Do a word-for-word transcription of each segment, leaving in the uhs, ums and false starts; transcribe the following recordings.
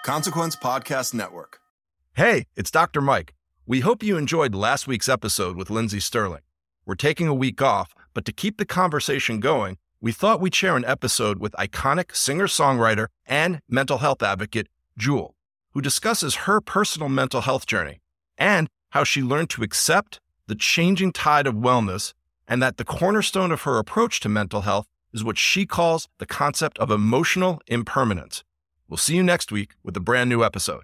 Consequence Podcast Network. Hey, it's Doctor Mike. We hope you enjoyed last week's episode with Lindsey Sterling. We're taking a week off, but to keep the conversation going, we thought we'd share an episode with iconic singer-songwriter and mental health advocate Jewel, who discusses her personal mental health journey and how she learned to accept the changing tide of wellness, and that the cornerstone of her approach to mental health is what she calls the concept of emotional impermanence. We'll see you next week with a brand new episode.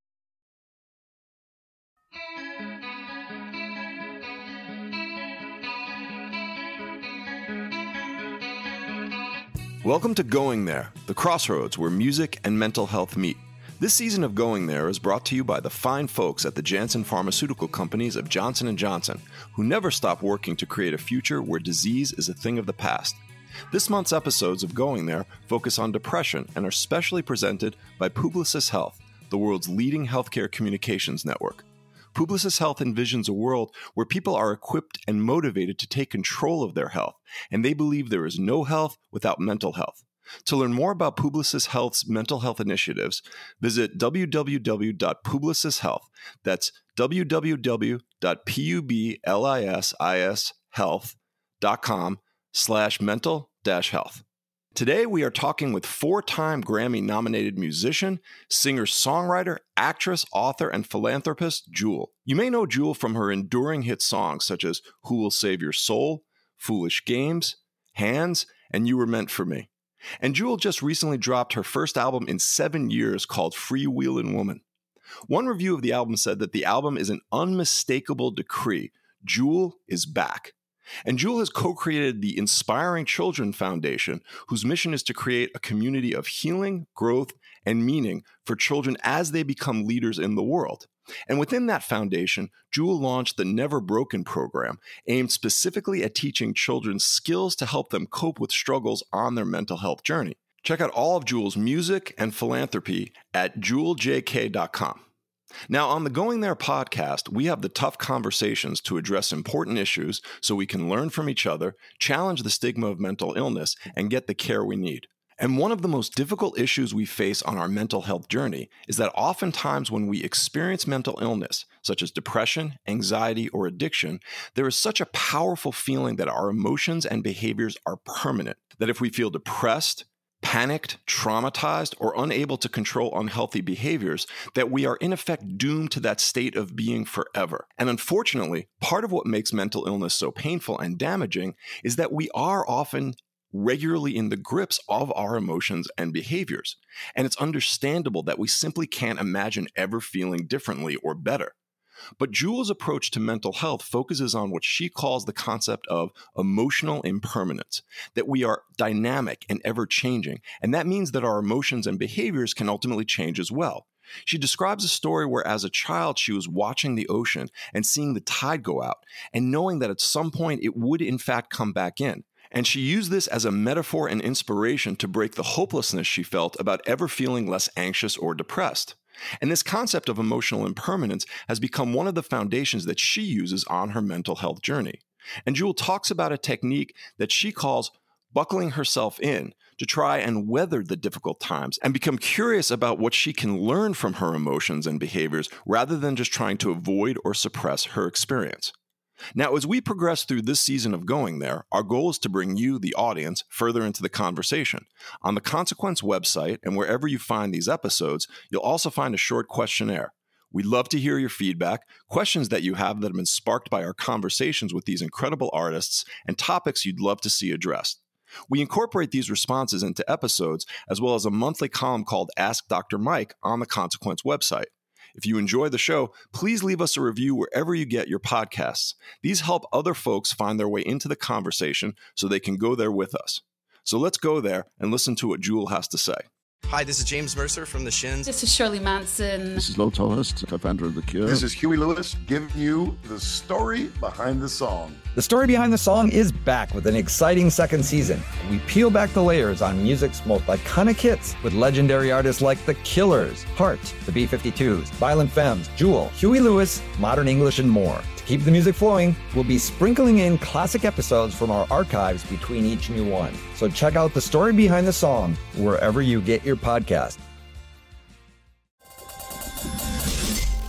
Welcome to Going There, the crossroads where music and mental health meet. This season of Going There is brought to you by the fine folks at the Janssen Pharmaceutical Companies of Johnson and Johnson, who never stop working to create a future where disease is a thing of the past. This month's episodes of Going There focus on depression and are specially presented by Publicis Health, the world's leading healthcare communications network. Publicis Health envisions a world where people are equipped and motivated to take control of their health, and they believe there is no health without mental health. To learn more about Publicis Health's mental health initiatives, visit w w w dot publicis health. That's w w w dot publicis health dot com slash mental dash health. Today we are talking with four-time Grammy-nominated musician, singer-songwriter, actress, author, and philanthropist Jewel. You may know Jewel from her enduring hit songs such as Who Will Save Your Soul, Foolish Games, Hands, and You Were Meant for Me. And Jewel just recently dropped her first album in seven years called Freewheelin' Woman. One review of the album said that the album is an unmistakable decree. Jewel is back. And Jewel has co-created the Inspiring Children Foundation, whose mission is to create a community of healing, growth, and meaning for children as they become leaders in the world. And within that foundation, Jewel launched the Never Broken program, aimed specifically at teaching children skills to help them cope with struggles on their mental health journey. Check out all of Jewel's music and philanthropy at jewel j k dot com. Now, on the Going There podcast, we have the tough conversations to address important issues so we can learn from each other, challenge the stigma of mental illness, and get the care we need. And one of the most difficult issues we face on our mental health journey is that oftentimes when we experience mental illness, such as depression, anxiety, or addiction, there is such a powerful feeling that our emotions and behaviors are permanent, that if we feel depressed, panicked, traumatized, or unable to control unhealthy behaviors, that we are in effect doomed to that state of being forever. And unfortunately, part of what makes mental illness so painful and damaging is that we are often regularly in the grips of our emotions and behaviors. And it's understandable that we simply can't imagine ever feeling differently or better. But Jewel's approach to mental health focuses on what she calls the concept of emotional impermanence, that we are dynamic and ever-changing, and that means that our emotions and behaviors can ultimately change as well. She describes a story where as a child she was watching the ocean and seeing the tide go out, and knowing that at some point it would in fact come back in. And she used this as a metaphor and inspiration to break the hopelessness she felt about ever feeling less anxious or depressed. And this concept of emotional impermanence has become one of the foundations that she uses on her mental health journey. And Jewel talks about a technique that she calls buckling herself in to try and weather the difficult times and become curious about what she can learn from her emotions and behaviors rather than just trying to avoid or suppress her experience. Now, as we progress through this season of Going There, our goal is to bring you, the audience, further into the conversation. On the Consequence website and wherever you find these episodes, you'll also find a short questionnaire. We'd love to hear your feedback, questions that you have that have been sparked by our conversations with these incredible artists, and topics you'd love to see addressed. We incorporate these responses into episodes, as well as a monthly column called Ask Doctor Mike on the Consequence website. If you enjoy the show, please leave us a review wherever you get your podcasts. These help other folks find their way into the conversation so they can go there with us. So let's go there and listen to what Jewel has to say. Hi, this is James Mercer from The Shins. This is Shirley Manson. This is Lo Tolhurst, co-founder of The Cure. This is Huey Lewis, giving you the story behind the song. The Story Behind the Song is back with an exciting second season. We peel back the layers on music's most iconic hits with legendary artists like The Killers, Heart, the B fifty-twos, Violent Femmes, Jewel, Huey Lewis, Modern English, and more. To keep the music flowing, we'll be sprinkling in classic episodes from our archives between each new one. So check out The Story Behind the Song wherever you get your podcast.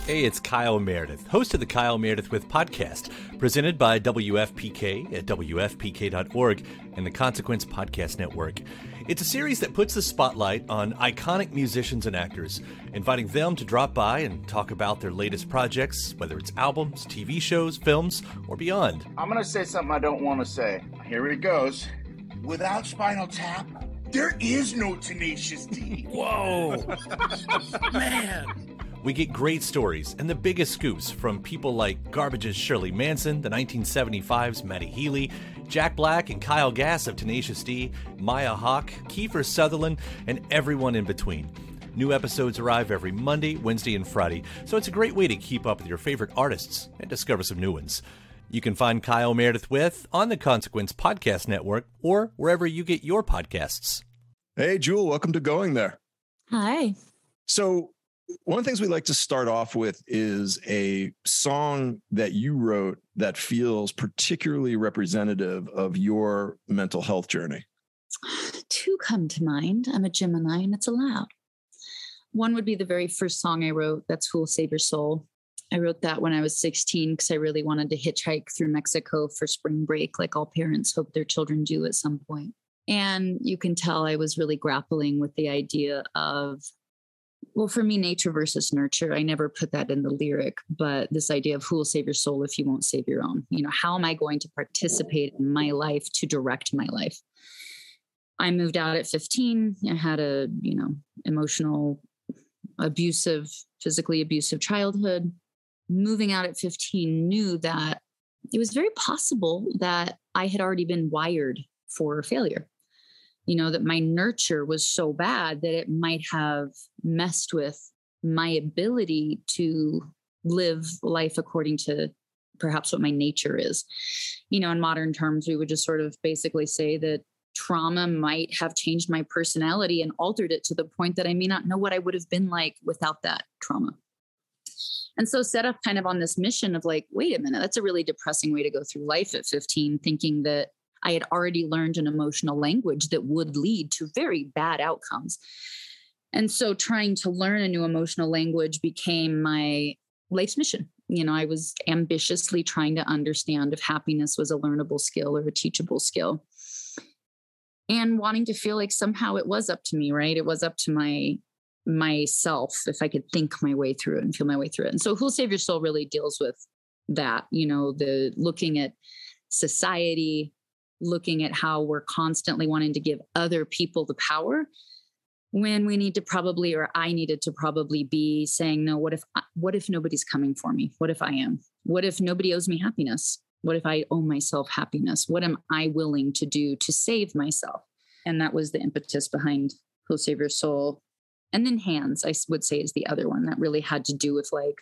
Hey, it's Kyle Meredith, host of the Kyle Meredith With podcast, presented by W F P K at W F P K dot org and the Consequence Podcast Network. It's a series that puts the spotlight on iconic musicians and actors, inviting them to drop by and talk about their latest projects, whether it's albums, T V shows, films, or beyond. I'm going to say something I don't want to say. Here it goes. Without Spinal Tap, there is no Tenacious D. Whoa! Man! We get great stories and the biggest scoops from people like Garbage's Shirley Manson, the nineteen seventy-five's Matty Healy, Jack Black and Kyle Gass of Tenacious D, Maya Hawke, Kiefer Sutherland, and everyone in between. New episodes arrive every Monday, Wednesday, and Friday, so it's a great way to keep up with your favorite artists and discover some new ones. You can find Kyle Meredith With on the Consequence Podcast Network or wherever you get your podcasts. Hey, Jewel, welcome to Going There. Hi. So one of the things we like to start off with is a song that you wrote that feels particularly representative of your mental health journey. Two come to mind. I'm a Gemini and it's allowed. One would be the very first song I wrote, that's Who'll Save Your Soul. I wrote that when I was sixteen because I really wanted to hitchhike through Mexico for spring break, like all parents hope their children do at some point. And you can tell I was really grappling with the idea of, well, for me, nature versus nurture. I never put that in the lyric, but this idea of who will save your soul if you won't save your own? You know, how am I going to participate in my life to direct my life? I moved out at fifteen. I had a, you know, emotional, abusive, physically abusive childhood. Moving out at fifteen, knew that it was very possible that I had already been wired for failure. You know, that my nurture was so bad that it might have messed with my ability to live life according to perhaps what my nature is. You know, in modern terms, we would just sort of basically say that trauma might have changed my personality and altered it to the point that I may not know what I would have been like without that trauma. And so set up kind of on this mission of like, wait a minute, that's a really depressing way to go through life at fifteen, thinking that I had already learned an emotional language that would lead to very bad outcomes. And so trying to learn a new emotional language became my life's mission. You know, I was ambitiously trying to understand if happiness was a learnable skill or a teachable skill. And wanting to feel like somehow it was up to me, right? It was up to my myself if I could think my way through it and feel my way through it. And so Who'll Save Your Soul really deals with that, you know, the looking at society, looking at how we're constantly wanting to give other people the power when we need to probably, or I needed to probably be saying, no, what if, what if nobody's coming for me? What if I am? What if nobody owes me happiness? What if I owe myself happiness? What am I willing to do to save myself? And that was the impetus behind Who'll Save Your Soul. And then Hands, I would say, is the other one that really had to do with like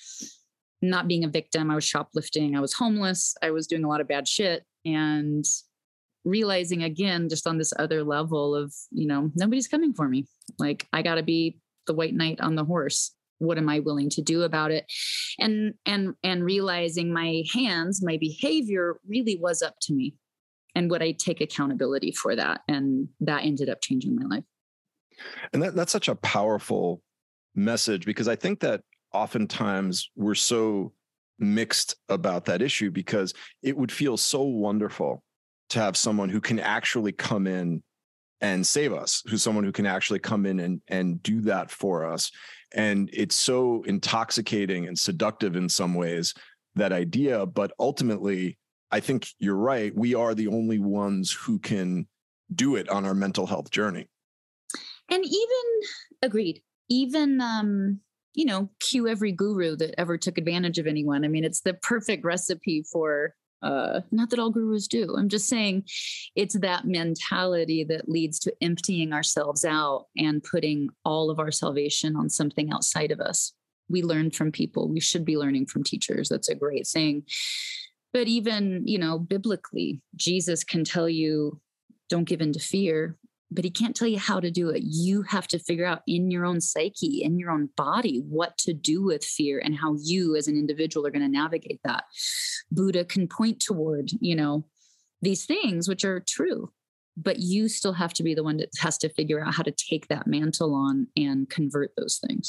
not being a victim. I was shoplifting. I was homeless. I was doing a lot of bad shit. And realizing again, just on this other level of, you know, nobody's coming for me. Like, I got to be the white knight on the horse. What am I willing to do about it? And, and, and realizing my hands, my behavior really was up to me. And would I take accountability for that? And that ended up changing my life. And that, that's such a powerful message, because I think that oftentimes we're so mixed about that issue, because it would feel so wonderful to have someone who can actually come in and save us, who's someone who can actually come in and, and do that for us. And it's so intoxicating and seductive in some ways, that idea. But ultimately, I think you're right. We are the only ones who can do it on our mental health journey. And even, agreed, even, um, you know, cue every guru that ever took advantage of anyone. I mean, it's the perfect recipe for, uh, not that all gurus do. I'm just saying it's that mentality that leads to emptying ourselves out and putting all of our salvation on something outside of us. We learn from people. We should be learning from teachers. That's a great thing. But even, you know, biblically, Jesus can tell you, don't give in to fear. But he can't tell you how to do it. You have to figure out in your own psyche, in your own body, what to do with fear and how you as an individual are going to navigate that. Buddha can point toward, you know, these things, which are true, but you still have to be the one that has to figure out how to take that mantle on and convert those things.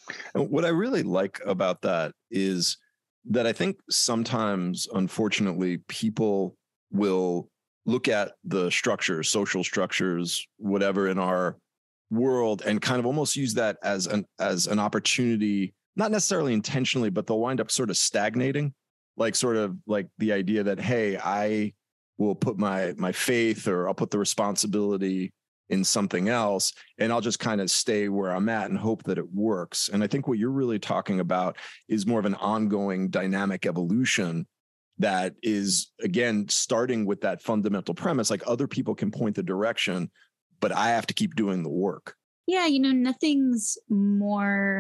And what I really like about that is that I think sometimes, unfortunately, people will look at the structures, social structures, whatever in our world, and kind of almost use that as an as an opportunity, not necessarily intentionally, but they'll wind up sort of stagnating, like sort of like the idea that, hey, I will put my my faith, or I'll put the responsibility in something else, and I'll just kind of stay where I'm at and hope that it works. And I think what you're really talking about is more of an ongoing dynamic evolution that is, again, starting with that fundamental premise, like other people can point the direction, but I have to keep doing the work. Yeah, you know, nothing's more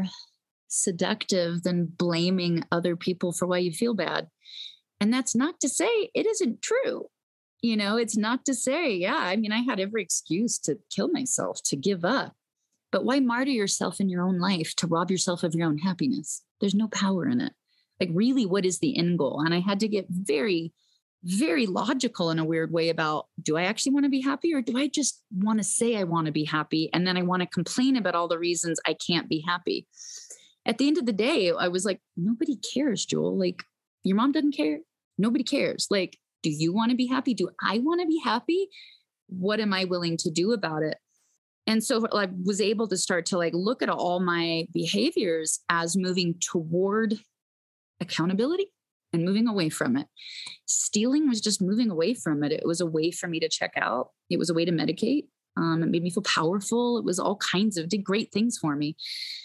seductive than blaming other people for why you feel bad. And that's not to say it isn't true. You know, it's not to say, yeah, I mean, I had every excuse to kill myself, to give up. But why martyr yourself in your own life to rob yourself of your own happiness? There's no power in it. Like, really, what is the end goal? And I had to get very, very logical in a weird way about, do I actually want to be happy, or do I just want to say I want to be happy? And then I want to complain about all the reasons I can't be happy. At the end of the day, I was like, nobody cares, Joel. Like, your mom doesn't care. Nobody cares. Like, do you want to be happy? Do I want to be happy? What am I willing to do about it? And so I was able to start to like look at all my behaviors as moving toward accountability and moving away from it. Stealing was just moving away from it. It was a way for me to check out. It was a way to medicate. Um, it made me feel powerful. It was all kinds of, did great things for me.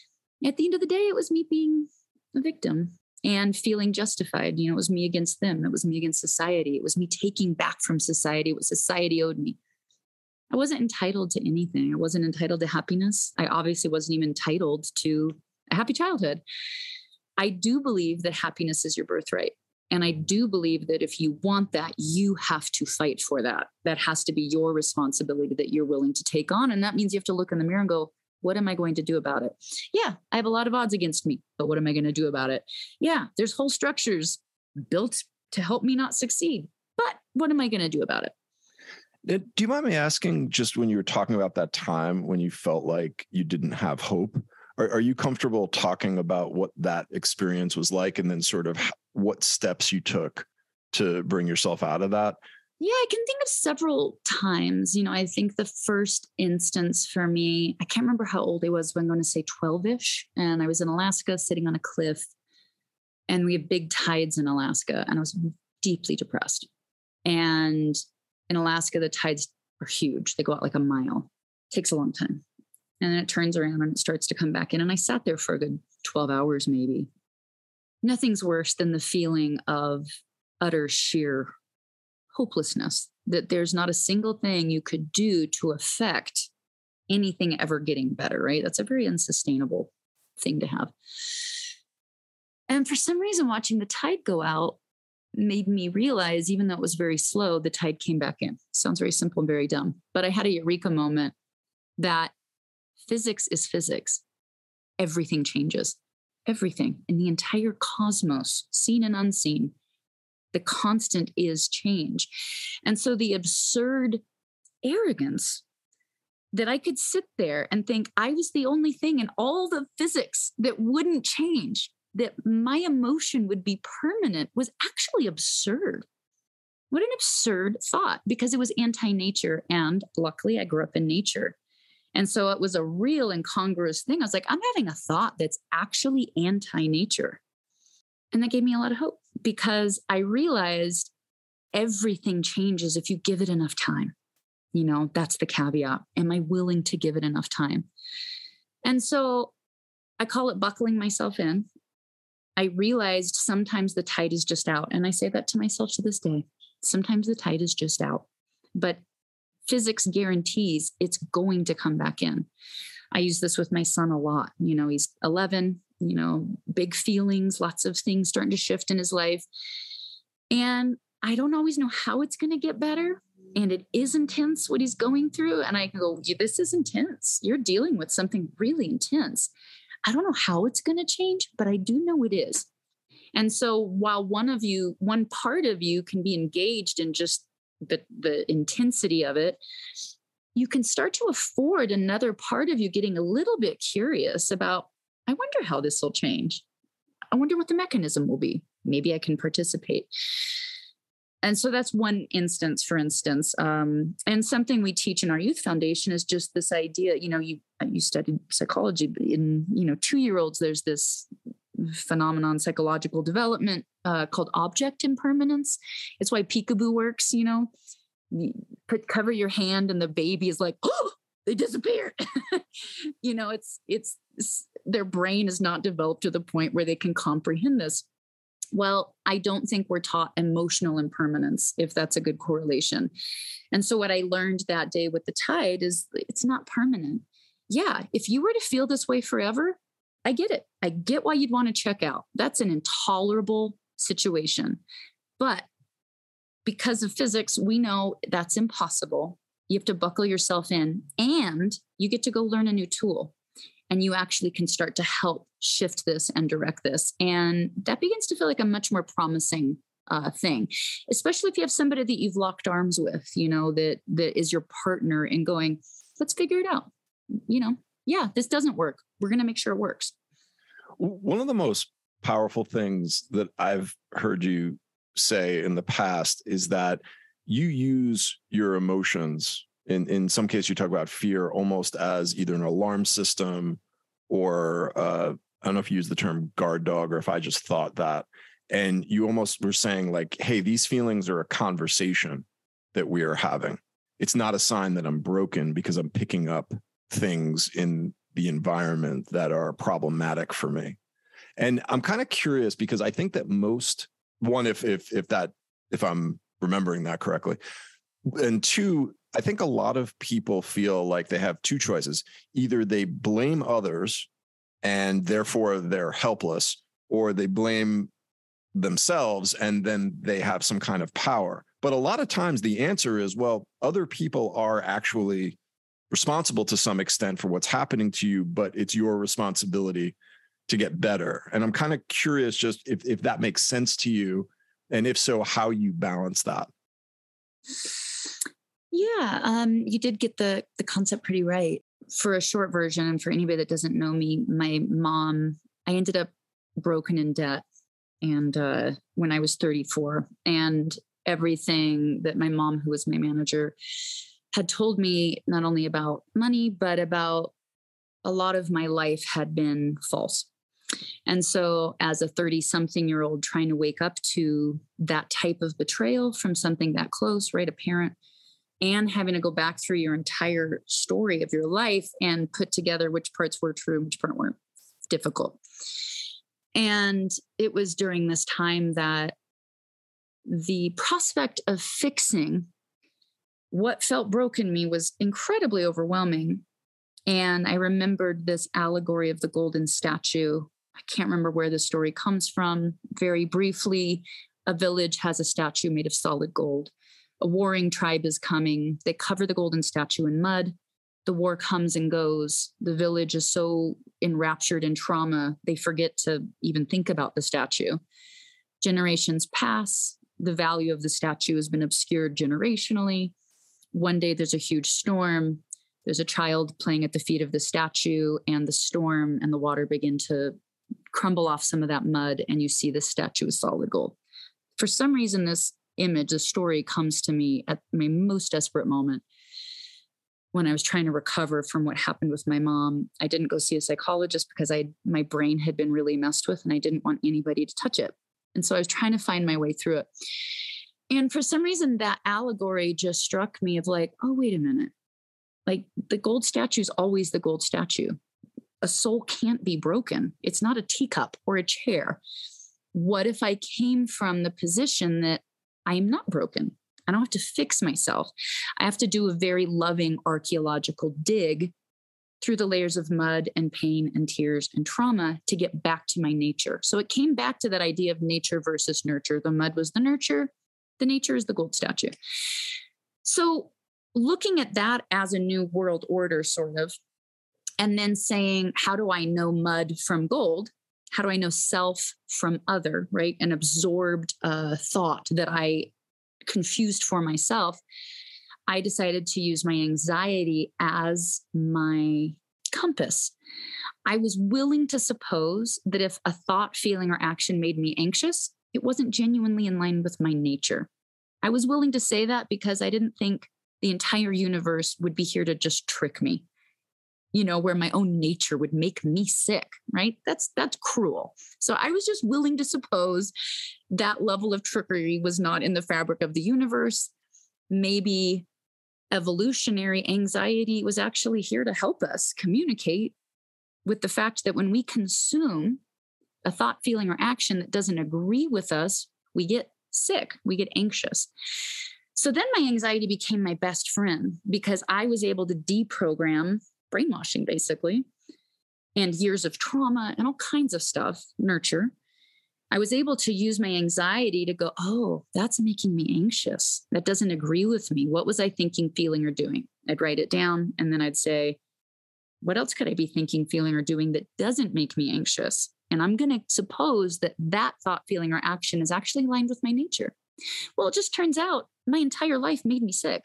At the end of the day, it was me being a victim and feeling justified. You know, it was me against them. It was me against society. It was me taking back from society what society owed me. I wasn't entitled to anything. I wasn't entitled to happiness. I obviously wasn't even entitled to a happy childhood. I do believe that happiness is your birthright. And I do believe that if you want that, you have to fight for that. That has to be your responsibility that you're willing to take on. And that means you have to look in the mirror and go, what am I going to do about it? Yeah, I have a lot of odds against me, but what am I going to do about it? Yeah, there's whole structures built to help me not succeed, but what am I going to do about it? Do you mind me asking, just when you were talking about that time when you felt like you didn't have hope, are, are you comfortable talking about what that experience was like, and then sort of what steps you took to bring yourself out of that? Yeah, I can think of several times. You know, I think the first instance for me, I can't remember how old I was, but I'm going to say twelve-ish. And I was in Alaska sitting on a cliff, and we have big tides in Alaska, and I was deeply depressed. And in Alaska, the tides are huge. They go out like a mile. It takes a long time. And then it turns around and it starts to come back in. And I sat there for a good twelve hours, maybe. Nothing's worse than the feeling of utter sheer hopelessness, that there's not a single thing you could do to affect anything ever getting better, right? That's a very unsustainable thing to have. And for some reason, watching the tide go out made me realize, even though it was very slow, the tide came back in. Sounds very simple and very dumb, but I had a eureka moment that physics is physics. Everything changes. Everything in the entire cosmos, seen and unseen. The constant is change. And so the absurd arrogance that I could sit there and think I was the only thing in all the physics that wouldn't change, that my emotion would be permanent, was actually absurd. What an absurd thought, because it was anti-nature. And luckily I grew up in nature. And so it was a real incongruous thing. I was like, I'm having a thought that's actually anti-nature. And that gave me a lot of hope, because I realized everything changes if you give it enough time. You know, that's the caveat. Am I willing to give it enough time? And so I call it buckling myself in. I realized sometimes the tide is just out. And I say that to myself to this day. Sometimes the tide is just out, but physics guarantees it's going to come back in. I use this with my son a lot. You know, he's eleven, you know, big feelings, lots of things starting to shift in his life. And I don't always know how it's going to get better. And it is intense what he's going through. And I go, this is intense. You're dealing with something really intense. I don't know how it's going to change, but I do know it is. And so while one of you, one part of you can be engaged in just the, the intensity of it, you can start to afford another part of you getting a little bit curious about, I wonder how this will change. I wonder what the mechanism will be. Maybe I can participate. And so that's one instance, for instance. Um, and something we teach in our youth foundation is just this idea, you know, you, you studied psychology in, you know, two-year-olds, there's this phenomenon, psychological development uh, called object impermanence. It's why peekaboo works, you know, you put, cover your hand and the baby is like, oh, they disappeared. you know, it's, it's, it's, their brain is not developed to the point where they can comprehend this. Well, I don't think we're taught emotional impermanence, if that's a good correlation. And so what I learned that day with the tide is it's not permanent. Yeah, if you were to feel this way forever, I get it. I get why you'd want to check out. That's an intolerable situation. But because of physics, we know that's impossible. You have to buckle yourself in and you get to go learn a new tool. And you actually can start to help shift this and direct this. And that begins to feel like a much more promising uh, thing, especially if you have somebody that you've locked arms with, you know, that that is your partner in going, let's figure it out. You know, yeah, this doesn't work. We're going to make sure it works. One of the most powerful things that I've heard you say in the past is that you use your emotions. In, in some cases, you talk about fear almost as either an alarm system or uh, I don't know if you use the term guard dog or if I just thought that. And you almost were saying like, hey, these feelings are a conversation that we are having. It's not a sign that I'm broken because I'm picking up things in the environment that are problematic for me. And I'm kind of curious because I think that most, one, if if if that if I'm remembering that correctly, and two, I think a lot of people feel like they have two choices. Either they blame others and therefore they're helpless, or they blame themselves and then they have some kind of power. But a lot of times the answer is, well, other people are actually responsible to some extent for what's happening to you, but it's your responsibility to get better. And I'm kind of curious just if, if that makes sense to you, and if so, how you balance that. Yeah, um, you did get the the concept pretty right. For a short version, and for anybody that doesn't know me, my mom, I ended up broken in debt, and uh, when I was thirty-four, and everything that my mom, who was my manager, had told me not only about money but about a lot of my life had been false. And so, as a thirty-something-year-old trying to wake up to that type of betrayal from something that close, right, a parent. And having to go back through your entire story of your life and put together which parts were true, which part weren't, difficult. And it was during this time that the prospect of fixing what felt broken in me was incredibly overwhelming. And I remembered this allegory of the golden statue. I can't remember where the story comes from. Very briefly, a village has a statue made of solid gold. A warring tribe is coming. They cover the golden statue in mud. The war comes and goes. The village is so enraptured in trauma, they forget to even think about the statue. Generations pass. The value of the statue has been obscured generationally. One day there's a huge storm. There's a child playing at the feet of the statue, and the storm and the water begin to crumble off some of that mud, and you see the statue is solid gold. For some reason, this image, the story comes to me at my most desperate moment when I was trying to recover from what happened with my mom. I didn't go see a psychologist because I my brain had been really messed with and I didn't want anybody to touch it. And so I was trying to find my way through it. And for some reason, that allegory just struck me of like, oh, wait a minute. Like the gold statue is always the gold statue. A soul can't be broken. It's not a teacup or a chair. What if I came from the position that I am not broken? I don't have to fix myself. I have to do a very loving archaeological dig through the layers of mud and pain and tears and trauma to get back to my nature. So it came back to that idea of nature versus nurture. The mud was the nurture. The nature is the gold statue. So looking at that as a new world order, sort of, and then saying, how do I know mud from gold? How do I know self from other, right? An absorbed uh, thought that I confused for myself. I decided to use my anxiety as my compass. I was willing to suppose that if a thought, feeling, or action made me anxious, it wasn't genuinely in line with my nature. I was willing to say that because I didn't think the entire universe would be here to just trick me, you know, where my own nature would make me sick, right? That's that's cruel. So I was just willing to suppose that level of trickery was not in the fabric of the universe. Maybe evolutionary anxiety was actually here to help us communicate with the fact that when we consume a thought, feeling, or action that doesn't agree with us, we get sick, we get anxious. So then my anxiety became my best friend because I was able to deprogram brainwashing, basically, and years of trauma and all kinds of stuff, nurture. I was able to use my anxiety to go, oh, that's making me anxious. That doesn't agree with me. What was I thinking, feeling, or doing? I'd write it down, and then I'd say, what else could I be thinking, feeling, or doing that doesn't make me anxious? And I'm going to suppose that that thought, feeling, or action is actually aligned with my nature. Well, it just turns out my entire life made me sick.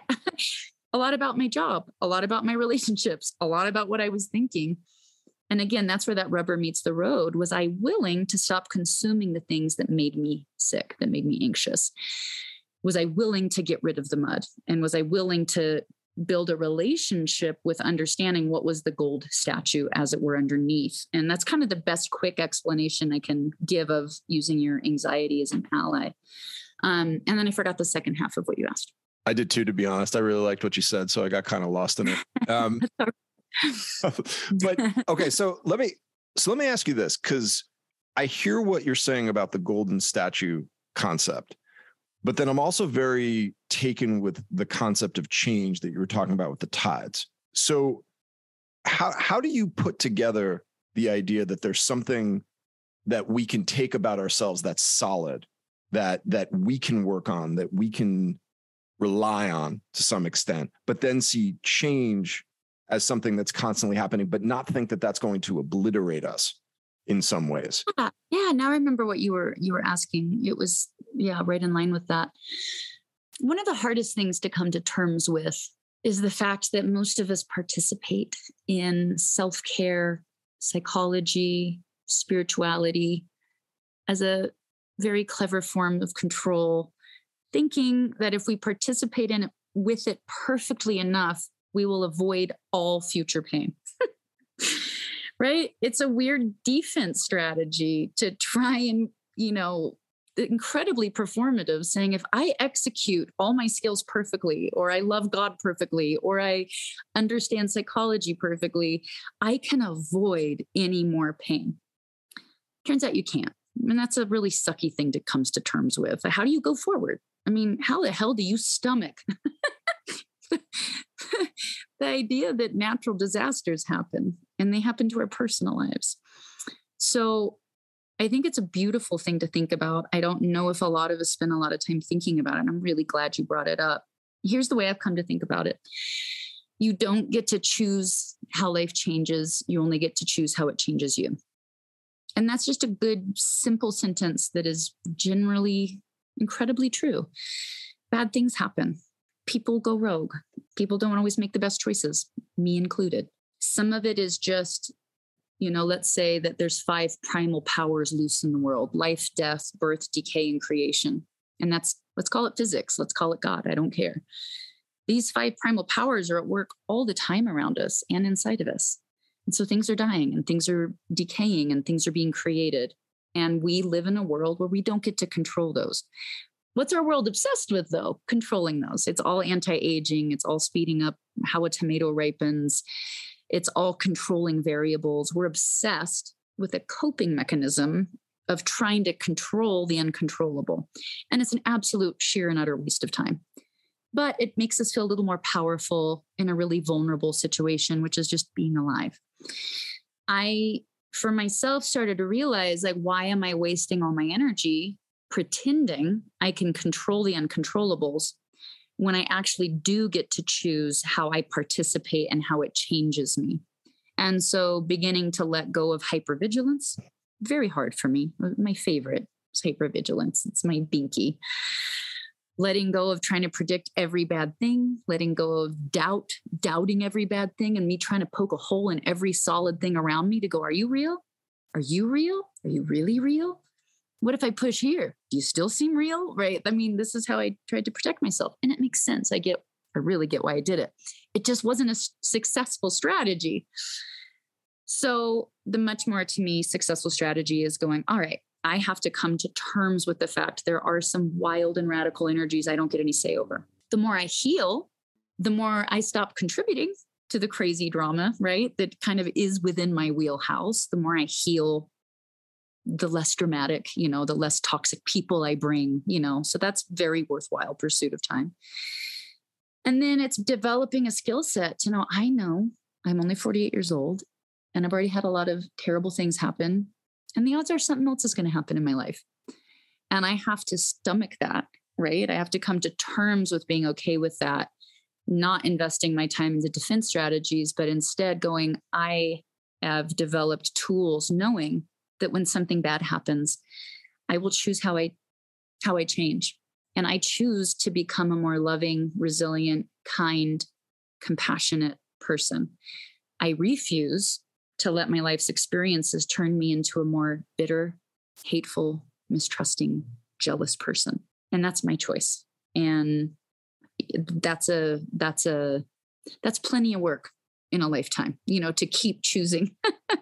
A lot about my job, a lot about my relationships, a lot about what I was thinking. And again, that's where that rubber meets the road. Was I willing to stop consuming the things that made me sick, that made me anxious? Was I willing to get rid of the mud? And was I willing to build a relationship with understanding what was the gold statue, as it were, underneath? And that's kind of the best quick explanation I can give of using your anxiety as an ally. Um, and then I forgot the second half of what you asked. I did too, to be honest. I really liked what you said, so I got kind of lost in it. Um, but okay, so let me so let me ask you this, because I hear what you're saying about the golden statue concept, but then I'm also very taken with the concept of change that you were talking about with the tides. So how how do you put together the idea that there's something that we can take about ourselves that's solid, that that we can work on, that we can rely on to some extent, but then see change as something that's constantly happening, but not think that that's going to obliterate us in some ways? Yeah, yeah. Now I remember what you were you were asking. It was, yeah, right in line with that. One of the hardest things to come to terms with is the fact that most of us participate in self-care, psychology, spirituality as a very clever form of control, thinking that if we participate in it with it perfectly enough, we will avoid all future pain. Right? It's a weird defense strategy to try and, you know, incredibly performative, saying if I execute all my skills perfectly, or I love God perfectly, or I understand psychology perfectly, I can avoid any more pain. Turns out you can't. And that's a really sucky thing to come to terms with. How do you go forward? I mean, how the hell do you stomach the idea that natural disasters happen, and they happen to our personal lives? So I think it's a beautiful thing to think about. I don't know if a lot of us spend a lot of time thinking about it, and I'm really glad you brought it up. Here's the way I've come to think about it. You don't get to choose how life changes. You only get to choose how it changes you. And that's just a good, simple sentence that is generally incredibly true. Bad things happen. People go rogue. People don't always make the best choices, me included. Some of it is just, you know, let's say that there's five primal powers loose in the world: life, death, birth, decay, and creation. And that's, let's call it physics. Let's call it God. I don't care. These five primal powers are at work all the time around us and inside of us. And so things are dying, and things are decaying, and things are being created. And we live in a world where we don't get to control those. What's our world obsessed with, though? Controlling those. It's all anti-aging. It's all speeding up how a tomato ripens. It's all controlling variables. We're obsessed with a coping mechanism of trying to control the uncontrollable. And it's an absolute sheer and utter waste of time. But it makes us feel a little more powerful in a really vulnerable situation, which is just being alive. I, for myself, started to realize, like, why am I wasting all my energy pretending I can control the uncontrollables when I actually do get to choose how I participate and how it changes me? And so beginning to let go of hypervigilance, very hard for me. My favorite is hypervigilance. It's my binky. letting go of trying to predict every bad thing, letting go of doubt, doubting every bad thing, and me trying to poke a hole in every solid thing around me to go, are you real? Are you real? Are you really real? What if I push here? Do you still seem real? Right? I mean, this is how I tried to protect myself. And it makes sense. I get, I really get why I did it. It just wasn't a successful strategy. So the much more to me successful strategy is going, all right, I have to come to terms with the fact there are some wild and radical energies I don't get any say over. The more I heal, the more I stop contributing to the crazy drama, right? That kind of is within my wheelhouse. The more I heal, the less dramatic, you know, the less toxic people I bring, you know, so that's very worthwhile pursuit of time. And then it's developing a skill set to know, I know I'm only forty-eight years old and I've already had a lot of terrible things happen. And the odds are something else is going to happen in my life. And I have to stomach that, right? I have to come to terms with being okay with that, not investing my time into defense strategies, but instead going, I have developed tools knowing that when something bad happens, I will choose how I, how I change. And I choose to become a more loving, resilient, kind, compassionate person. I refuse to let my life's experiences turn me into a more bitter, hateful, mistrusting, jealous person. And that's my choice. And that's a, that's a, that's plenty of work in a lifetime, you know, to keep choosing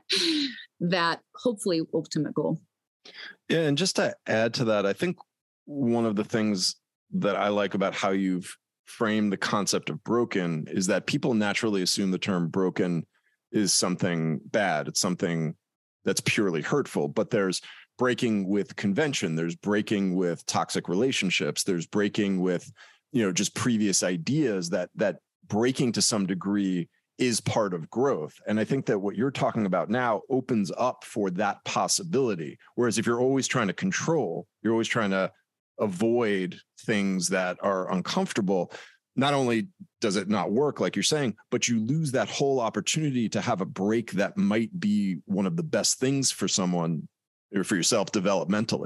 that hopefully ultimate goal. Yeah. And just to add to that, I think one of the things that I like about how you've framed the concept of broken is that people naturally assume the term broken is something bad. It's something that's purely hurtful, but there's breaking with convention. There's breaking with toxic relationships. There's breaking with, you know, just previous ideas that, that breaking to some degree is part of growth. And I think that what you're talking about now opens up for that possibility. Whereas if you're always trying to control, you're always trying to avoid things that are uncomfortable, not only does it not work, like you're saying, but you lose that whole opportunity to have a break that might be one of the best things for someone or for yourself developmentally.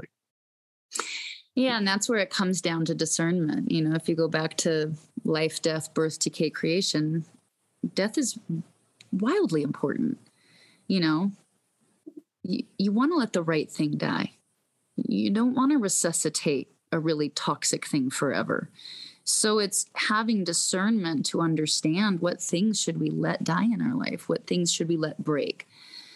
Yeah. And that's where it comes down to discernment. You know, if you go back to life, death, birth, decay, creation, death is wildly important. You know, you, you want to let the right thing die. You don't want to resuscitate a really toxic thing forever. So it's having discernment to understand what things should we let die in our life, what things should we let break.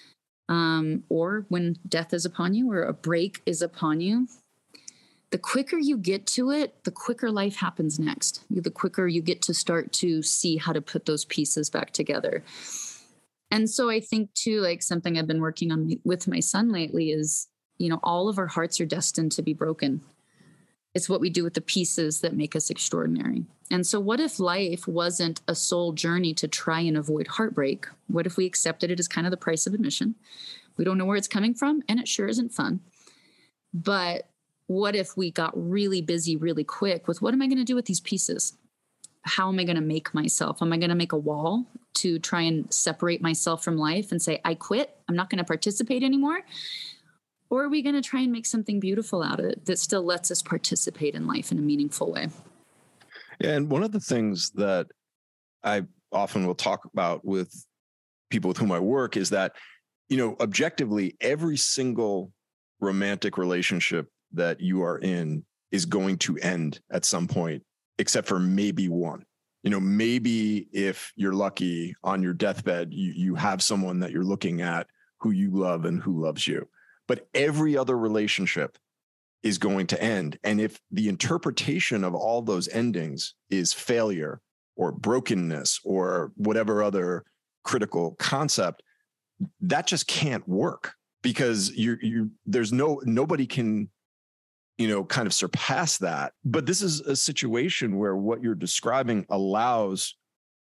Um, or when death is upon you or a break is upon you, the quicker you get to it, the quicker life happens next. The quicker you get to start to see how to put those pieces back together. And so I think too, like something I've been working on with my son lately is, you know, all of our hearts are destined to be broken. It's what we do with the pieces that make us extraordinary. And so what if life wasn't a soul journey to try and avoid heartbreak? What if we accepted it as kind of the price of admission? We don't know where it's coming from, and it sure isn't fun. But what if we got really busy really quick with what am I going to do with these pieces? How am I going to make myself? Am I going to make a wall to try and separate myself from life and say, I quit, I'm not going to participate anymore? Or are we going to try and make something beautiful out of it that still lets us participate in life in a meaningful way? Yeah. And one of the things that I often will talk about with people with whom I work is that, you know, objectively, every single romantic relationship that you are in is going to end at some point, except for maybe one. You know, maybe if you're lucky on your deathbed, you, you have someone that you're looking at who you love and who loves you. But every other relationship is going to end. And if the interpretation of all those endings is failure or brokenness or whatever other critical concept, that just can't work because you you there's no nobody can, you know, kind of surpass that. But this is a situation where what you're describing allows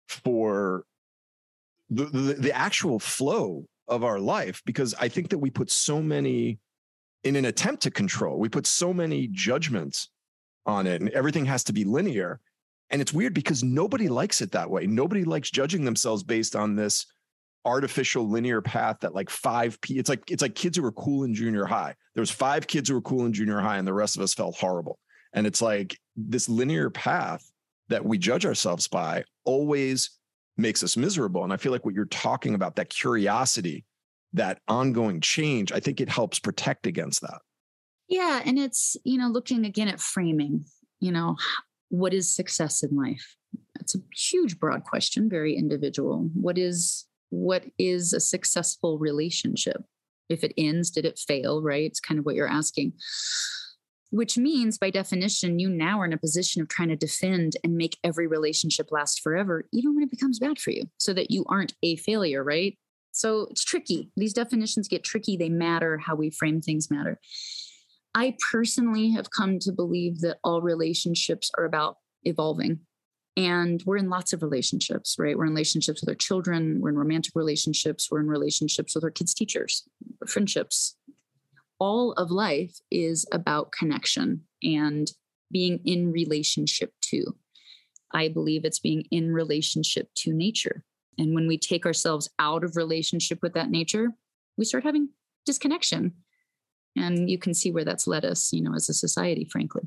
for the, the, the actual flow of our life, because I think that we put so many, in an attempt to control, we put so many judgments on it and everything has to be linear. And it's weird because nobody likes it that way. Nobody likes judging themselves based on this artificial linear path that like five P it's like, it's like kids who were cool in junior high. There was five kids who were cool in junior high and the rest of us felt horrible. And it's like, this linear path that we judge ourselves by always makes us miserable. And I feel like what you're talking about, that curiosity, that ongoing change, I think it helps protect against that. Yeah. And it's, you know, looking again at framing, you know, what is success in life? It's a huge, broad question, very individual. What is, what is a successful relationship? If it ends, did it fail, right? It's kind of what you're asking. Which means, by definition, you now are in a position of trying to defend and make every relationship last forever, even when it becomes bad for you, so that you aren't a failure, right? So it's tricky. These definitions get tricky. They matter. How we frame things matter. I personally have come to believe that all relationships are about evolving. And we're in lots of relationships, right? We're in relationships with our children. We're in romantic relationships. We're in relationships with our kids' teachers, friendships. All of life is about connection and being in relationship to. I believe it's being in relationship to nature. And when we take ourselves out of relationship with that nature, we start having disconnection. And you can see where that's led us, you know, as a society, frankly.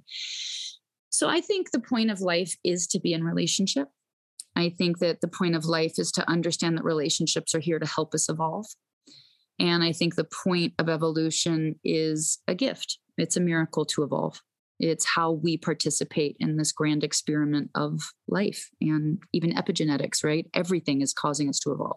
So I think the point of life is to be in relationship. I think that the point of life is to understand that relationships are here to help us evolve. And I think the point of evolution is a gift. It's a miracle to evolve. It's how we participate in this grand experiment of life and even epigenetics, right? Everything is causing us to evolve.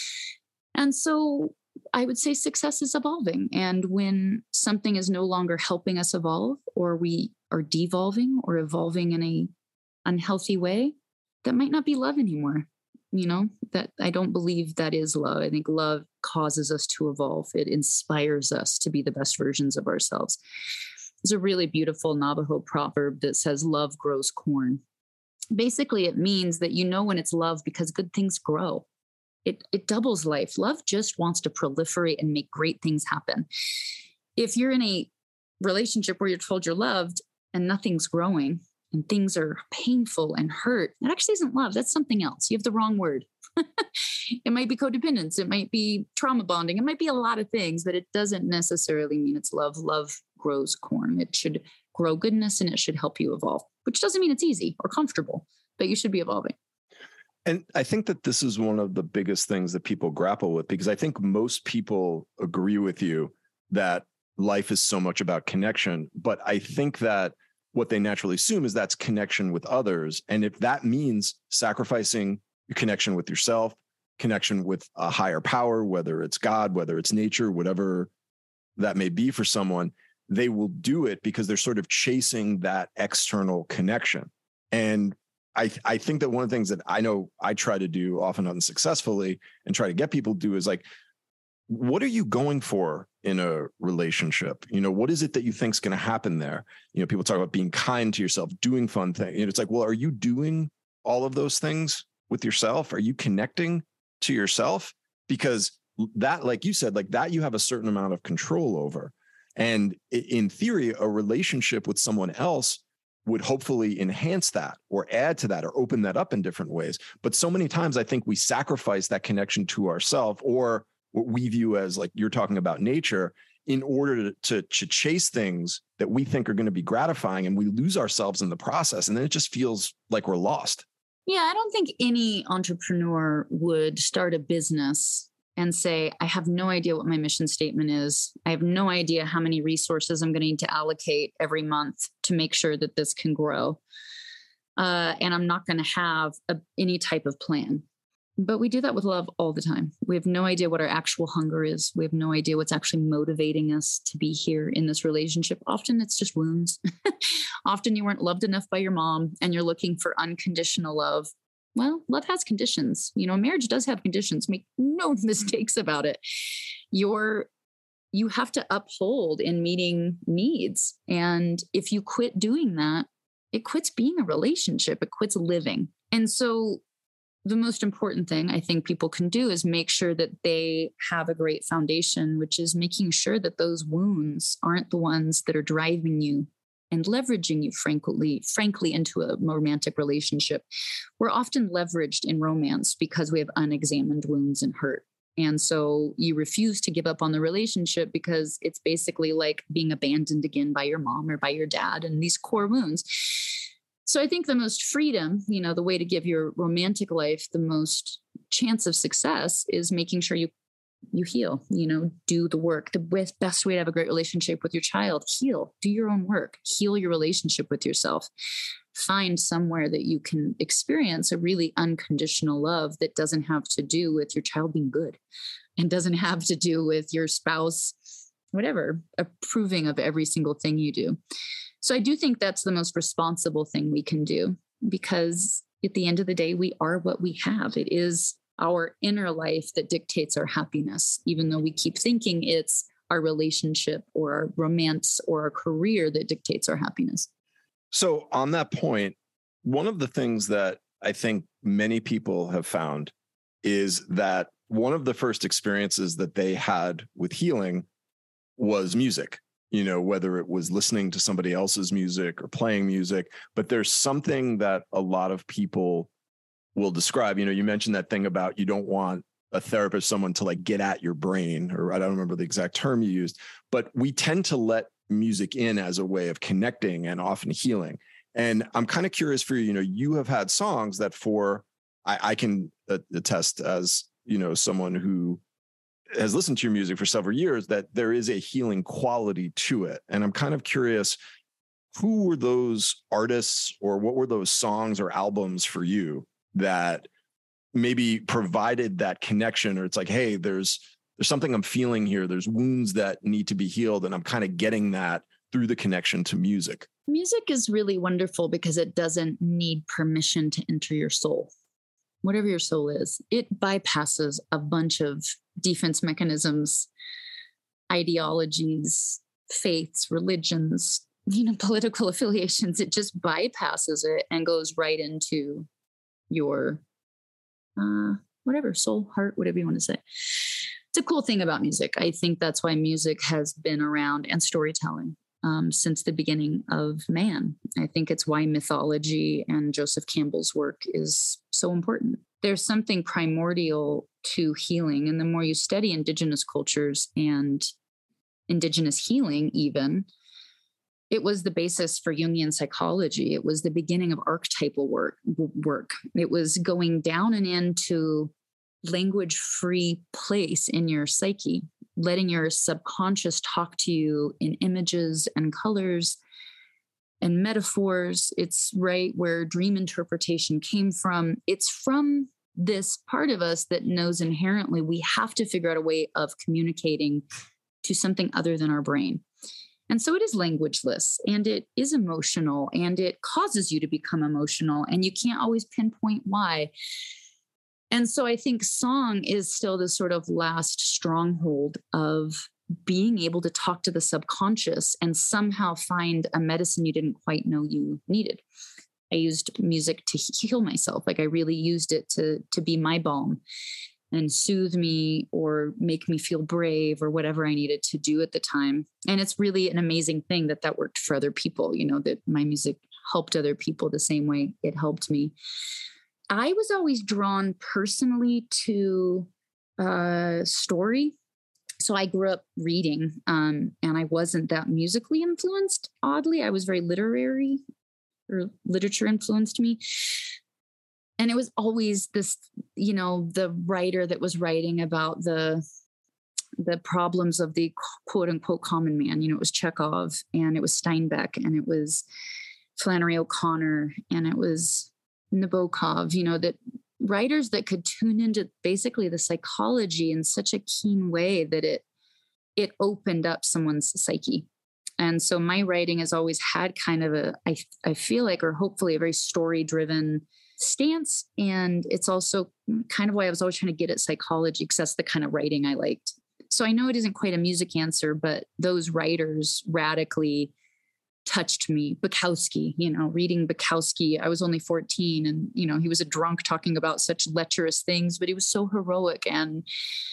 And so I would say success is evolving. And when something is no longer helping us evolve, or we are devolving or evolving in a unhealthy way, that might not be love anymore. You know, that I don't believe that is love. I think love causes us to evolve. It inspires us to be the best versions of ourselves. There's a really beautiful Navajo proverb that says, love grows corn. Basically, it means that you know when it's love because good things grow. It, it doubles life. Love just wants to proliferate and make great things happen. If you're in a relationship where you're told you're loved and nothing's growing and things are painful and hurt, that actually isn't love. That's something else. You have the wrong word. It might be codependence. It might be trauma bonding. It might be a lot of things, but it doesn't necessarily mean it's love. Love grows corn. It should grow goodness and it should help you evolve, which doesn't mean it's easy or comfortable, but you should be evolving. And I think that this is one of the biggest things that people grapple with, because I think most people agree with you that life is so much about connection. But I think that what they naturally assume is that's connection with others. And if that means sacrificing your connection with yourself, connection with a higher power, whether it's God, whether it's nature, whatever that may be for someone, they will do it because they're sort of chasing that external connection. And I, I think that one of the things that I know I try to do often unsuccessfully and try to get people to do is like, what are you going for in a relationship? You know, what is it that you think is going to happen there? You know, people talk about being kind to yourself, doing fun things. You know, it's like, well, are you doing all of those things with yourself? Are you connecting to yourself? Because that, like you said, like that, you have a certain amount of control over. And in theory, a relationship with someone else would hopefully enhance that or add to that or open that up in different ways. But so many times I think we sacrifice that connection to ourselves, or what we view as, like you're talking about, nature, in order to, to, to chase things that we think are going to be gratifying, and we lose ourselves in the process. And then it just feels like we're lost. Yeah, I don't think any entrepreneur would start a business and say, I have no idea what my mission statement is. I have no idea how many resources I'm going to need to allocate every month to make sure that this can grow. Uh, and I'm not going to have a, any type of plan. But we do that with love all the time. We have no idea what our actual hunger is. We have no idea what's actually motivating us to be here in this relationship. Often it's just wounds. Often you weren't loved enough by your mom and you're looking for unconditional love. Well, love has conditions. You know, marriage does have conditions. Make no mistakes about it. You're, you have to uphold in meeting needs. And if you quit doing that, it quits being a relationship. It quits living. And so the most important thing I think people can do is make sure that they have a great foundation, which is making sure that those wounds aren't the ones that are driving you and leveraging you, frankly, frankly, into a romantic relationship. We're often leveraged in romance because we have unexamined wounds and hurt. And so you refuse to give up on the relationship because it's basically like being abandoned again by your mom or by your dad and these core wounds. So I think the most freedom, you know, the way to give your romantic life the most chance of success is making sure you you heal, you know, do the work. The best way to have a great relationship with your child, heal, do your own work, heal your relationship with yourself. Find somewhere that you can experience a really unconditional love that doesn't have to do with your child being good and doesn't have to do with your spouse, whatever, approving of every single thing you do. So I do think that's the most responsible thing we can do, because at the end of the day, we are what we have. It is our inner life that dictates our happiness, even though we keep thinking it's our relationship or our romance or our career that dictates our happiness. So on that point, one of the things that I think many people have found is that one of the first experiences that they had with healing was music, you know, whether it was listening to somebody else's music or playing music. But there's something that a lot of people will describe. You know, you mentioned that thing about you don't want a therapist, someone to like get at your brain, or I don't remember the exact term you used, but we tend to let music in as a way of connecting and often healing. And I'm kind of curious for you, you know, you have had songs that for, I, I can attest as, you know, someone who has listened to your music for several years, that there is a healing quality to it. And I'm kind of curious, who were those artists or what were those songs or albums for you that maybe provided that connection? Or it's like, hey, there's there's something I'm feeling here. There's wounds that need to be healed. And I'm kind of getting that through the connection to music. Music is really wonderful because it doesn't need permission to enter your soul. Whatever your soul is, it bypasses a bunch of defense mechanisms, ideologies, faiths, religions, you know, political affiliations. It just bypasses it and goes right into your uh, whatever, soul, heart, whatever you want to say. It's a cool thing about music. I think that's why music has been around, and storytelling um, since the beginning of man. I think it's why mythology and Joseph Campbell's work is so important. There's something primordial to healing. And the more you study indigenous cultures and indigenous healing, even, it was the basis for Jungian psychology. It was the beginning of archetypal work. work. It was going down and into language-free place in your psyche, letting your subconscious talk to you in images and colors and metaphors. It's right where dream interpretation came from. It's from this part of us that knows inherently we have to figure out a way of communicating to something other than our brain. And so it is languageless, and it is emotional, and it causes you to become emotional, and you can't always pinpoint why. And so I think song is still the sort of last stronghold of being able to talk to the subconscious and somehow find a medicine you didn't quite know you needed. I used music to heal myself. Like I really used it to, to be my balm and soothe me or make me feel brave or whatever I needed to do at the time. And it's really an amazing thing that that worked for other people, you know, that my music helped other people the same way it helped me. I was always drawn personally to uh, story. So I grew up reading, um, and I wasn't that musically influenced. Oddly, I was very literary, or literature influenced me. And it was always this, you know, the writer that was writing about the the problems of the quote unquote common man. You know, it was Chekhov, and it was Steinbeck, and it was Flannery O'Connor, and it was Nabokov, you know, that writers that could tune into basically the psychology in such a keen way that it it opened up someone's psyche. And so my writing has always had kind of a, I, I feel like, or hopefully a very story-driven stance. And it's also kind of why I was always trying to get at psychology, because that's the kind of writing I liked. So I know it isn't quite a music answer, but those writers radically touched me. Bukowski, you know, reading Bukowski, I was only fourteen, and, you know, he was a drunk talking about such lecherous things, but he was so heroic and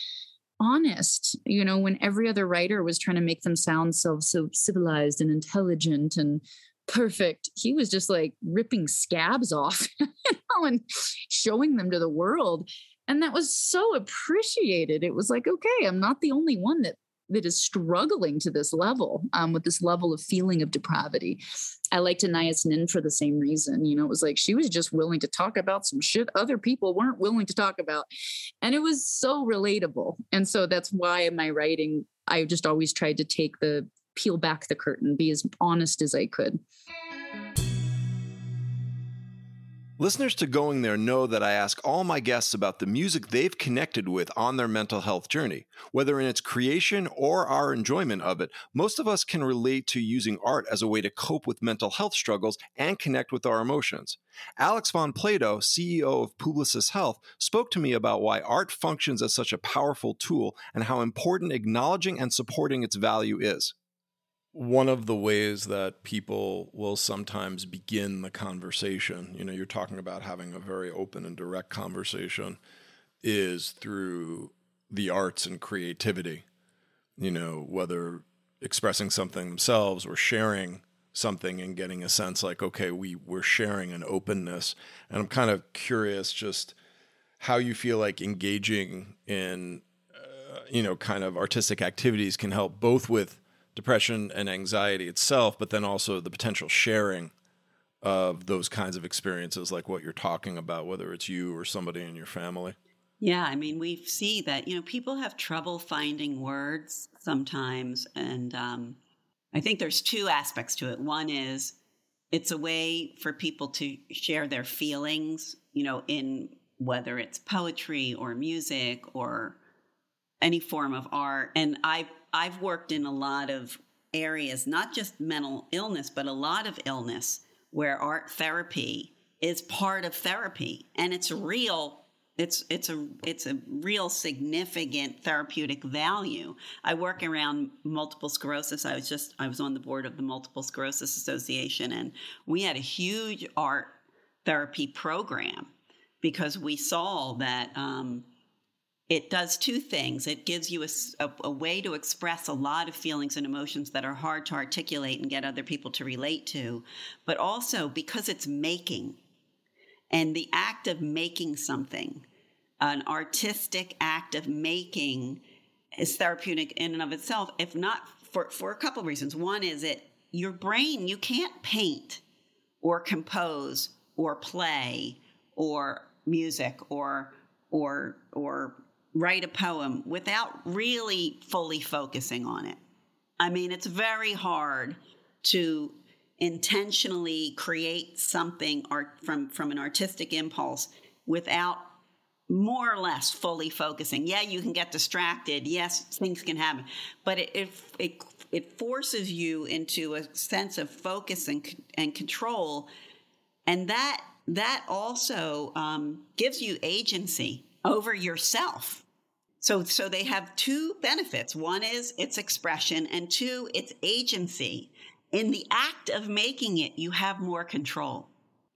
honest, you know, when every other writer was trying to make themselves so, so civilized and intelligent and perfect. He was just like ripping scabs off, you know, and showing them to the world. And that was so appreciated. It was like, okay, I'm not the only one that that is struggling to this level, um, with this level of feeling of depravity. I liked Anais Nin for the same reason. You know, it was like she was just willing to talk about some shit other people weren't willing to talk about. And it was so relatable. And so that's why in my writing, I just always tried to take the peel back the curtain, be as honest as I could. Listeners to Going There know that I ask all my guests about the music they've connected with on their mental health journey. Whether in its creation or our enjoyment of it, most of us can relate to using art as a way to cope with mental health struggles and connect with our emotions. Alex von Plato, C E O of Publicis Health, spoke to me about why art functions as such a powerful tool and how important acknowledging and supporting its value is. One of the ways that people will sometimes begin the conversation, you know, you're talking about having a very open and direct conversation, is through the arts and creativity, you know, whether expressing something themselves or sharing something and getting a sense like, okay, we, we're sharing an openness. And I'm kind of curious just how you feel like engaging in, uh, you know, kind of artistic activities can help both with depression and anxiety itself, but then also the potential sharing of those kinds of experiences, like what you're talking about, whether it's you or somebody in your family. Yeah, I mean, we see that, you know, people have trouble finding words sometimes. And um, I think there's two aspects to it. One is it's a way for people to share their feelings, you know, in whether it's poetry or music or any form of art. And I I've worked in a lot of areas, not just mental illness, but a lot of illness where art therapy is part of therapy. And it's real. It's it's a it's a real significant therapeutic value. I work around multiple sclerosis. I was just I was on the board of the Multiple Sclerosis Association, and we had a huge art therapy program because we saw that um, it does two things. It gives you a, a, a way to express a lot of feelings and emotions that are hard to articulate and get other people to relate to, but also because it's making. And the act of making something, an artistic act of making, is therapeutic in and of itself, if not for, for a couple of reasons. One is that your brain, you can't paint or compose or play or music or or or write a poem without really fully focusing on it. I mean, it's very hard to intentionally create something art from, from an artistic impulse without more or less fully focusing. Yeah, you can get distracted. Yes, things can happen. But it it it, it forces you into a sense of focus and, and control. And that that also um, gives you agency over yourself. So so they have two benefits. One is its expression, and two, its agency. In the act of making it, you have more control.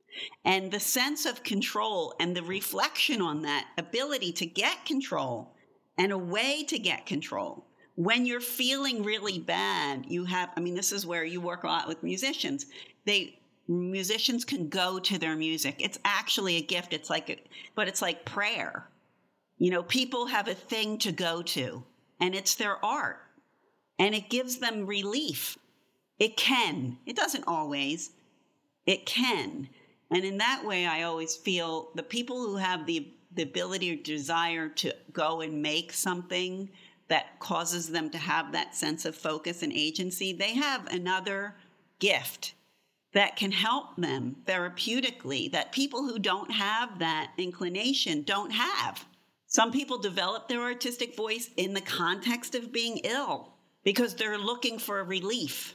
And the sense of control and the reflection on that ability to get control and a way to get control. When you're feeling really bad, you have, I mean, this is where you work a lot with musicians. They musicians can go to their music. It's actually a gift. It's like, a, but it's like prayer. You know, people have a thing to go to, and it's their art, and it gives them relief. It can. It doesn't always. It can. And in that way, I always feel the people who have the, the ability or desire to go and make something that causes them to have that sense of focus and agency, they have another gift that can help them therapeutically that people who don't have that inclination don't have. Some people develop their artistic voice in the context of being ill because they're looking for a relief.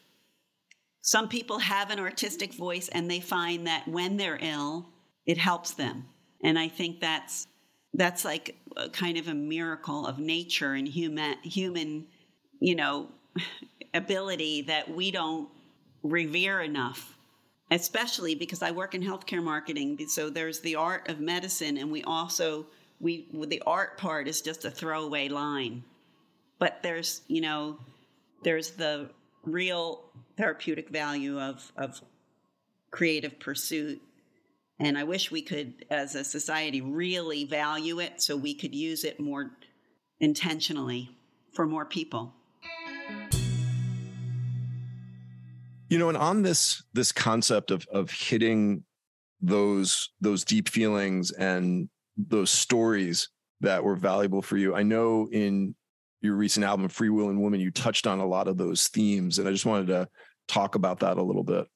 Some people have an artistic voice and they find that when they're ill, it helps them. And I think that's that's like a kind of a miracle of nature and human, human, you know, ability that we don't revere enough, especially because I work in healthcare marketing. So there's the art of medicine, and we also, we the art part is just a throwaway line. But there's, you know, there's the real therapeutic value of, of creative pursuit. And I wish we could, as a society, really value it so we could use it more intentionally for more people. You know, and on this this concept of of hitting those those deep feelings and those stories that were valuable for you, I know in your recent album, Free Will and Woman, you touched on a lot of those themes, and I just wanted to talk about that a little bit.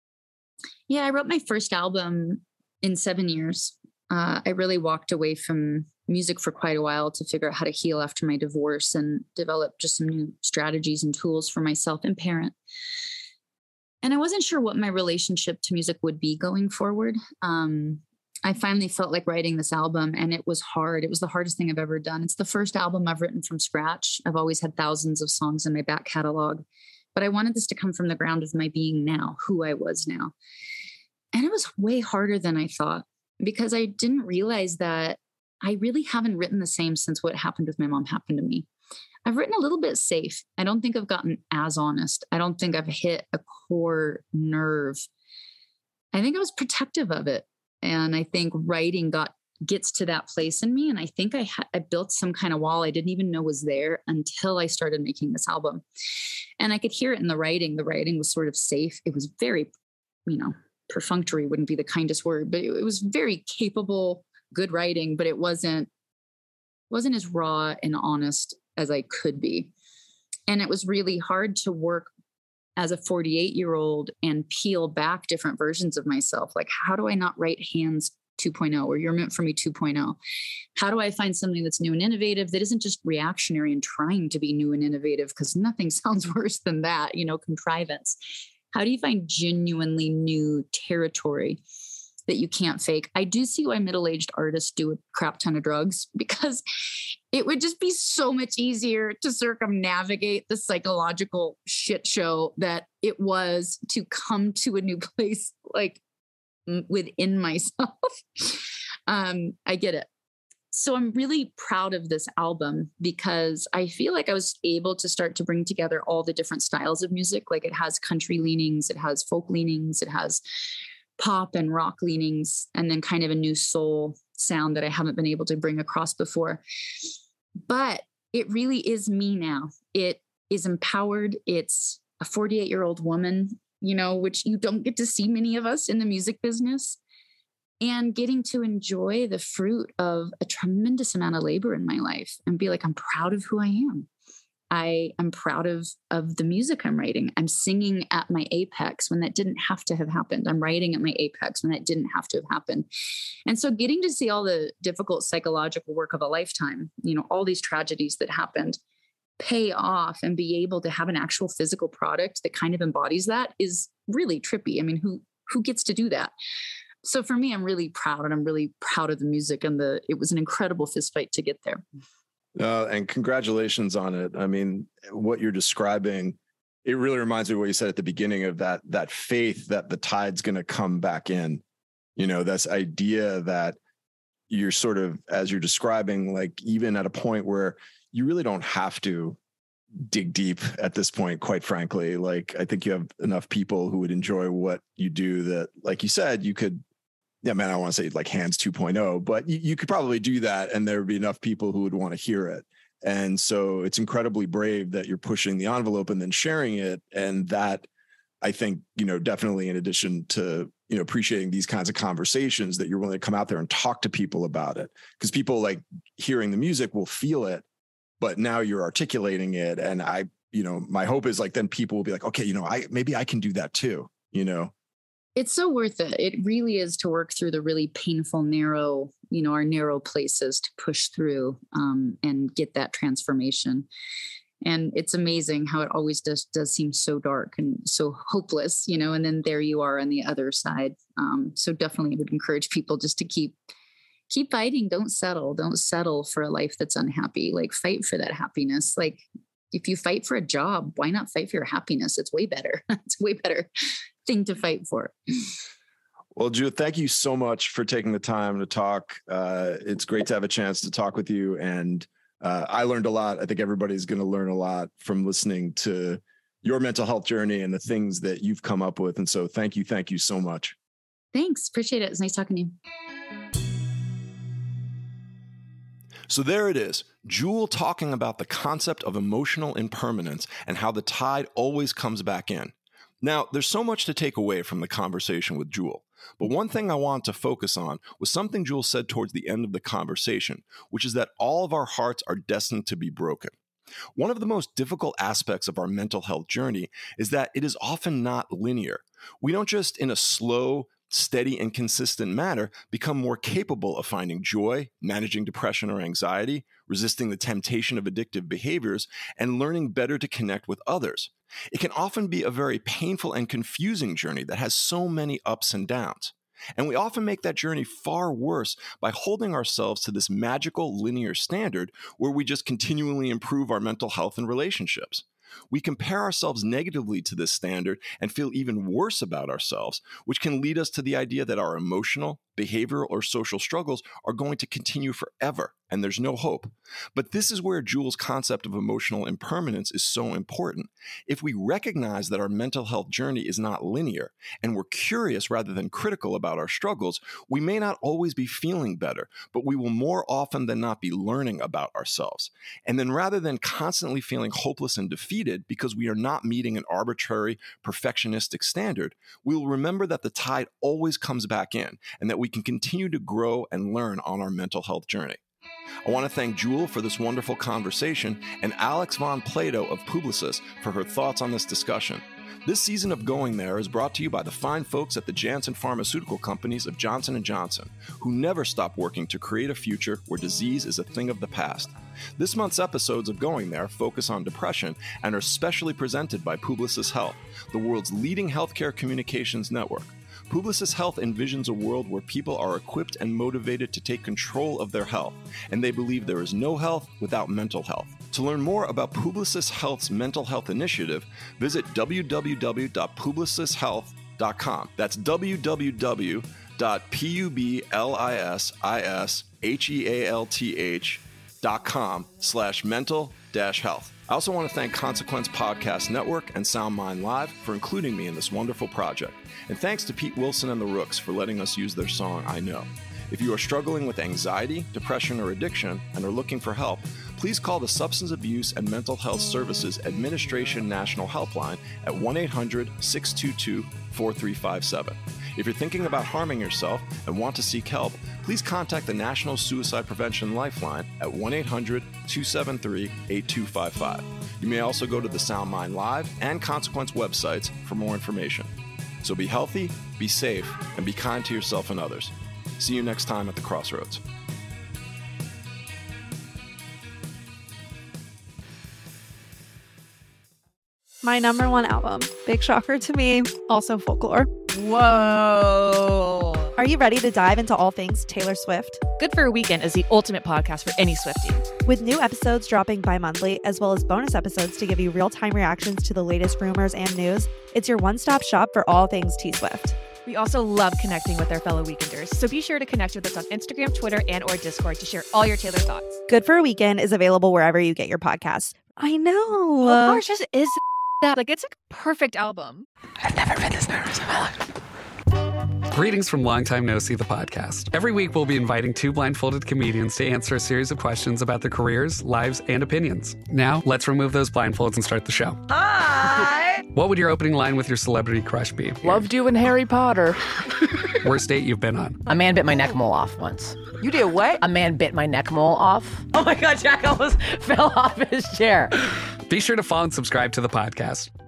Yeah, I wrote my first album in seven years. Uh, I really walked away from music for quite a while to figure out how to heal after my divorce and develop just some new strategies and tools for myself and parent. And I wasn't sure what my relationship to music would be going forward. Um, I finally felt like writing this album, and it was hard. It was the hardest thing I've ever done. It's the first album I've written from scratch. I've always had thousands of songs in my back catalog, but I wanted this to come from the ground of my being now, who I was now. And it was way harder than I thought, because I didn't realize that I really haven't written the same since what happened with my mom happened to me. I've written a little bit safe. I don't think I've gotten as honest. I don't think I've hit a core nerve. I think I was protective of it. And I think writing got gets to that place in me. And I think I, ha- I built some kind of wall I didn't even know was there until I started making this album. And I could hear it in the writing. The writing was sort of safe. It was very, you know, perfunctory wouldn't be the kindest word, but it, it was very capable, good writing, but it wasn't, wasn't as raw and honest as I could be. And it was really hard to work as a forty-eight year old and peel back different versions of myself. Like, how do I not write Hands two point oh or You're Meant for Me two point oh? How do I find something that's new and innovative that isn't just reactionary and trying to be new and innovative? Because nothing sounds worse than that, you know, contrivance. How do you find genuinely new territory that you can't fake? I do see why middle-aged artists do a crap ton of drugs, because it would just be so much easier to circumnavigate the psychological shit show that it was to come to a new place, like within myself. um, I get it. So I'm really proud of this album, because I feel like I was able to start to bring together all the different styles of music. Like, it has country leanings, it has folk leanings, it has pop and rock leanings, and then kind of a new soul sound that I haven't been able to bring across before. But it really is me now. It is empowered. It's a forty-eight year old woman, you know, which you don't get to see many of us in the music business, and getting to enjoy the fruit of a tremendous amount of labor in my life and be like, I'm proud of who I am. I am proud of, of the music I'm writing. I'm singing at my apex when that didn't have to have happened. I'm writing at my apex when that didn't have to have happened. And so getting to see all the difficult psychological work of a lifetime, you know, all these tragedies that happened, pay off and be able to have an actual physical product that kind of embodies that is really trippy. I mean, who, who gets to do that? So for me, I'm really proud, and I'm really proud of the music, and the, it was an incredible fist fight to get there. Uh, and congratulations on it. I mean, what you're describing, it really reminds me of what you said at the beginning of that, that faith that the tide's going to come back in, you know, this idea that you're sort of, as you're describing, like even at a point where you really don't have to dig deep at this point, quite frankly. Like, I think you have enough people who would enjoy what you do that, like you said, you could, yeah, man, I don't want to say like Hands two point oh, but you, you could probably do that and there would be enough people who would want to hear it. And so it's incredibly brave that you're pushing the envelope and then sharing it. And that, I think, you know, definitely in addition to, you know, appreciating these kinds of conversations, that you're willing to come out there and talk to people about it, because people like hearing the music will feel it, but now you're articulating it. And I, you know, my hope is like, then people will be like, okay, you know, I, maybe I can do that too, you know? It's so worth it. It really is, to work through the really painful, narrow, you know, our narrow places to push through um, and get that transformation. And it's amazing how it always does, does seem so dark and so hopeless, you know, and then there you are on the other side. Um, so definitely would encourage people just to keep, keep fighting. Don't settle. Don't settle for a life that's unhappy. Like, fight for that happiness. Like, if you fight for a job, why not fight for your happiness? It's way better. It's way better thing to fight for. Well, Judith, thank you so much for taking the time to talk. Uh, it's great to have a chance to talk with you. And uh, I learned a lot. I think everybody's going to learn a lot from listening to your mental health journey and the things that you've come up with. And so thank you. Thank you so much. Thanks. Appreciate it. It's nice talking to you. So there it is, Jewel talking about the concept of emotional impermanence and how the tide always comes back in. Now, there's so much to take away from the conversation with Jewel, but one thing I wanted to focus on was something Jewel said towards the end of the conversation, which is that all of our hearts are destined to be broken. One of the most difficult aspects of our mental health journey is that it is often not linear. We don't just, in a slow, steady, and consistent manner, become more capable of finding joy, managing depression or anxiety, resisting the temptation of addictive behaviors, and learning better to connect with others. It can often be a very painful and confusing journey that has so many ups and downs. And we often make that journey far worse by holding ourselves to this magical linear standard where we just continually improve our mental health and relationships. We compare ourselves negatively to this standard and feel even worse about ourselves, which can lead us to the idea that our emotional, behavioral, or social struggles are going to continue forever, and there's no hope. But this is where Jewel's concept of emotional impermanence is so important. If we recognize that our mental health journey is not linear, and we're curious rather than critical about our struggles, we may not always be feeling better, but we will more often than not be learning about ourselves. And then rather than constantly feeling hopeless and defeated because we are not meeting an arbitrary, perfectionistic standard, we will remember that the tide always comes back in, and that we can continue to grow and learn on our mental health journey. I want to thank Jewel for this wonderful conversation and Alex Von Plato of Publicis for her thoughts on this discussion. This season of Going There is brought to you by the fine folks at the Janssen Pharmaceutical Companies of Johnson and Johnson, who never stop working to create a future where disease is a thing of the past. This month's episodes of Going There focus on depression and are specially presented by Publicis Health, the world's leading healthcare communications network. Publicis Health envisions a world where people are equipped and motivated to take control of their health, and they believe there is no health without mental health. To learn more about Publicis Health's mental health initiative, visit w w w dot publicis health dot com. That's w w w dot publicis dot com slash mental dash health. I also want to thank Consequence Podcast Network and Sound Mind Live for including me in this wonderful project. And thanks to Pete Wilson and the Rooks for letting us use their song, I Know. If you are struggling with anxiety, depression, or addiction and are looking for help, please call the Substance Abuse and Mental Health Services Administration National Helpline at one eight hundred six two two four three five seven. If you're thinking about harming yourself and want to seek help, please contact the National Suicide Prevention Lifeline at one eight hundred two seven three eight two five five. You may also go to the Sound Mind Live and Consequence websites for more information. So be healthy, be safe, and be kind to yourself and others. See you next time at the Crossroads. My number one album, big shocker to me, also Folklore. Whoa. Are you ready to dive into all things Taylor Swift? Good for a Weekend is the ultimate podcast for any Swiftie. With new episodes dropping bi-monthly, as well as bonus episodes to give you real-time reactions to the latest rumors and news, it's your one-stop shop for all things T-Swift. We also love connecting with our fellow Weekenders, so be sure to connect with us on Instagram, Twitter, and or Discord to share all your Taylor thoughts. Good for a Weekend is available wherever you get your podcasts. I know. Folklore just is that. Like, it's a perfect album. I've never been this nervous in my life. Greetings from Long Time No See, the podcast. Every week, we'll be inviting two blindfolded comedians to answer a series of questions about their careers, lives, and opinions. Now, let's remove those blindfolds and start the show. Hi! What would your opening line with your celebrity crush be? Loved you in Harry Potter. Worst date you've been on? A man bit my neck mole off once. You did what? A man bit my neck mole off. Oh my God, Jack almost fell off his chair. Be sure to follow and subscribe to the podcast.